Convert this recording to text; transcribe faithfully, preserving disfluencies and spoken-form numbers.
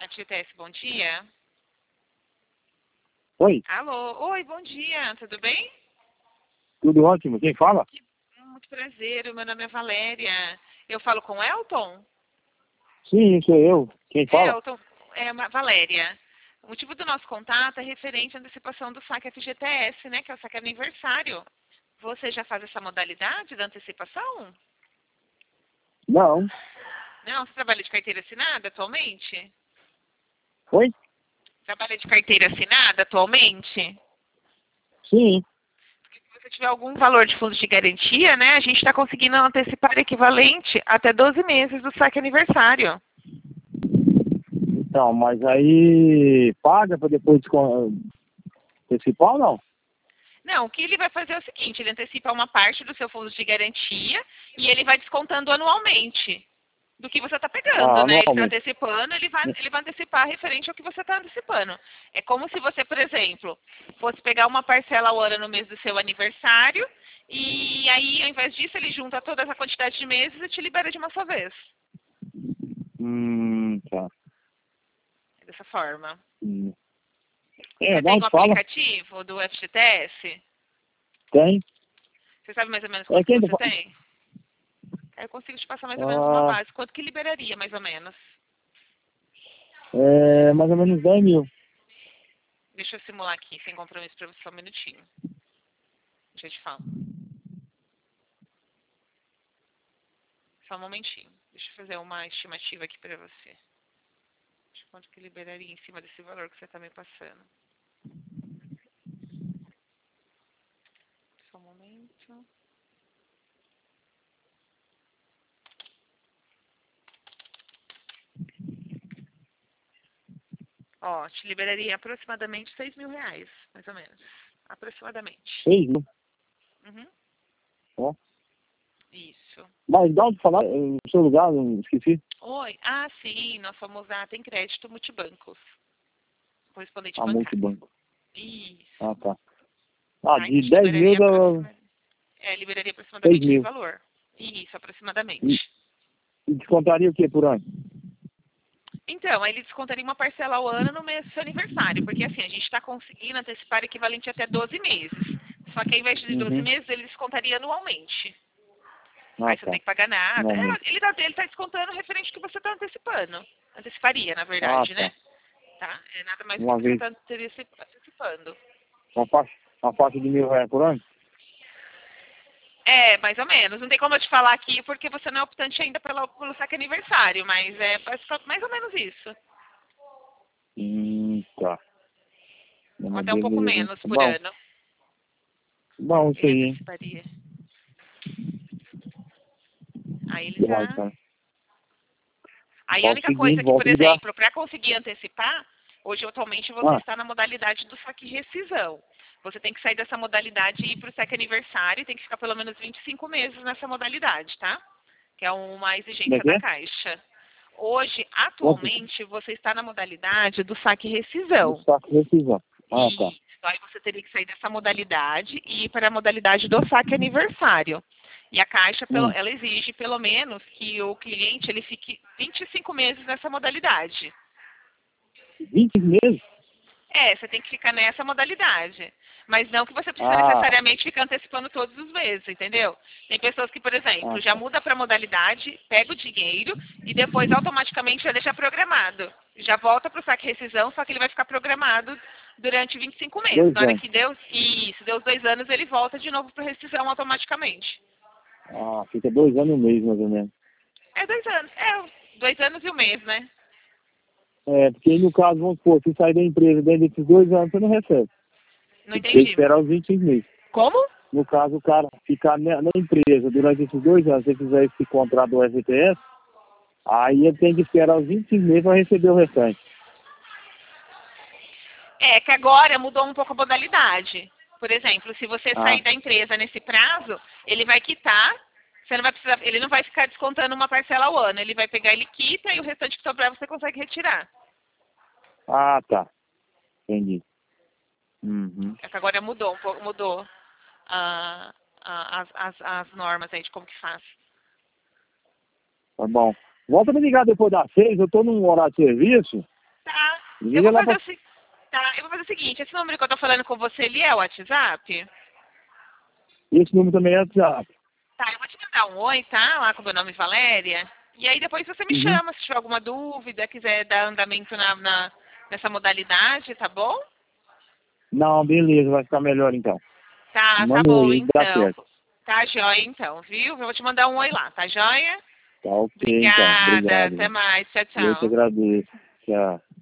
A T T S, bom dia. Oi, Alô, oi, bom dia, tudo bem? tudo ótimo. Quem fala? Que- Muito prazer, meu nome é Valéria. Eu falo com Elton? Sim, sou eu. Quem fala? Elton, é uma- Valéria. O motivo do nosso contato é referente à antecipação do saque F G T S, né, que é o saque aniversário. Você já faz essa modalidade da antecipação? Não. Não, você trabalha de carteira assinada atualmente? Oi? Trabalha de carteira assinada atualmente? Sim. Se você tiver algum valor de fundo de garantia, né, a gente está conseguindo antecipar equivalente até doze meses do saque aniversário. Então, mas aí paga para depois descon- antecipar ou não? Não, o que ele vai fazer é o seguinte, ele antecipa uma parte do seu fundo de garantia e ele vai descontando anualmente do que você está pegando, Ah, né? Ele está anualmente. antecipando, ele vai, ele vai antecipar referente ao que você está antecipando. É como se você, por exemplo, fosse pegar uma parcela ao ano no mês do seu aniversário e aí, ao invés disso, ele junta toda essa quantidade de meses e te libera de uma só vez. Hum, tá. É dessa forma. Hum. É, Você dá tem um onde fala? aplicativo do F G T S? Tem. Você sabe mais ou menos É quanto que quem tá você fa- tem? Aí eu consigo te passar mais ou menos uma Ah, base. Quanto que liberaria, mais ou menos? é mais ou menos dez mil. Deixa eu simular aqui, sem compromisso, para você só um minutinho. Deixa eu te falar. Só um momentinho. Deixa eu fazer uma estimativa aqui para você. De quanto que liberaria em cima desse valor que você está me passando. Só um momento. Ó, te liberaria aproximadamente seis mil reais, mais ou menos. Aproximadamente. Seis mil. Uhum. Ó. Isso. Mas dá onde falar? É, no seu lugar, não esqueci. Oi. Ah, sim, nós somos a Tem Crédito Multibancos. Correspondente Ah, bancário. multibanco. Ah, Isso. tá. Ah, Tá, então de te dez mil liberaria dá aproximadamente. É, liberaria seis aproximadamente esse mil. valor. Isso, E, aproximadamente. e descontaria o que por ano? Então, aí ele descontaria uma parcela ao ano no mês do seu aniversário, porque assim, a gente está conseguindo antecipar equivalente até doze meses. Só que ao invés de doze Uhum. meses, ele descontaria anualmente. Ah, Aí você não tá. tem que pagar nada. É, Normalmente. ele está ele tá descontando referente ao que você está antecipando. Anteciparia, na Ah, verdade, tá. né? Tá? É nada mais do que Uma você vez. está antecipando. Uma faixa, uma faixa de mil reais por ano? É, mais ou menos. Não tem como eu te falar aqui porque você não é optante ainda pelo, pelo saque aniversário, mas é mais ou menos isso. Hum, tá. Ou Uma até um pouco beleza. menos por Bom, ano. bom isso Ele aí, hein? anteciparia. Aí ele Que mais, já. cara? Aí a Fala o única coisa seguinte, que, por volta a ligar. exemplo, para conseguir antecipar, hoje atualmente você Ah, está na modalidade do saque rescisão. Você tem que sair dessa modalidade e ir para o saque aniversário e tem que ficar pelo menos vinte e cinco meses nessa modalidade, tá? Que é uma como é exigência que da é? Caixa. Hoje, Quanto? atualmente, você está na modalidade do saque Do rescisão. saco de rescisão. Ah, tá. Isso. Aí você teria que sair dessa modalidade e ir para a modalidade do saque aniversário. E a Caixa, pelo- Hum, ela exige pelo menos que o cliente ele fique vinte e cinco meses nessa modalidade. vinte meses? É, você tem que ficar nessa modalidade. Mas não que você precisa Ah, necessariamente ficar antecipando todos os meses, entendeu? Tem pessoas que, por exemplo, ah, já tá. muda para a modalidade, pega o dinheiro e depois automaticamente já deixa programado. Já volta para o saque rescisão, só que ele vai ficar programado durante vinte e cinco meses. Dois Na hora anos. que deu isso, deu os dois anos, ele volta de novo para rescisão automaticamente. Ah, fica dois anos e um mês, mais ou menos. É dois anos. É, dois anos e um mês, né? É, porque aí no caso, vamos supor, se sair da empresa dentro desses dois anos, você não recebe. Não Você tem que entendi. esperar os vinte e cinco meses. Como? No caso, o cara ficar na na empresa durante esses dois anos, se ele fizer esse contrato do F G T S, aí ele tem que esperar os vinte e cinco meses para receber o restante. É que agora mudou um pouco a modalidade. Por exemplo, se você Ah, sair da empresa nesse prazo, ele vai quitar, você não vai precisar, ele não vai ficar descontando uma parcela ao ano, ele vai pegar, ele quita e o restante que sobrar você consegue retirar. ah, tá. Entendi. Uhum. É que agora mudou um pouco, mudou ah, ah, as, as, as normas aí de como que faz. Tá bom. Volta a me ligar depois das seis, eu tô num horário de serviço, Eu Liga vou lá fazer pra... o, se- tá, eu vou fazer o seguinte, esse número que eu tô falando com você, ele é o WhatsApp? Esse número também é WhatsApp. Tá, eu vou te mandar um oi, tá? Lá com o meu nome Valéria. E aí depois você me Uhum. chama se tiver alguma dúvida, quiser dar andamento na, na- nessa modalidade, tá bom? Não, beleza, vai ficar melhor então. Tá, tá Manda um bom oi, dá então. certo. Tá joia então, viu? Eu vou te mandar um oi lá, tá joia? Tá ok então, Obrigada, obrigado. até mais, tchau, Eu te tchau. agradeço. Tchau.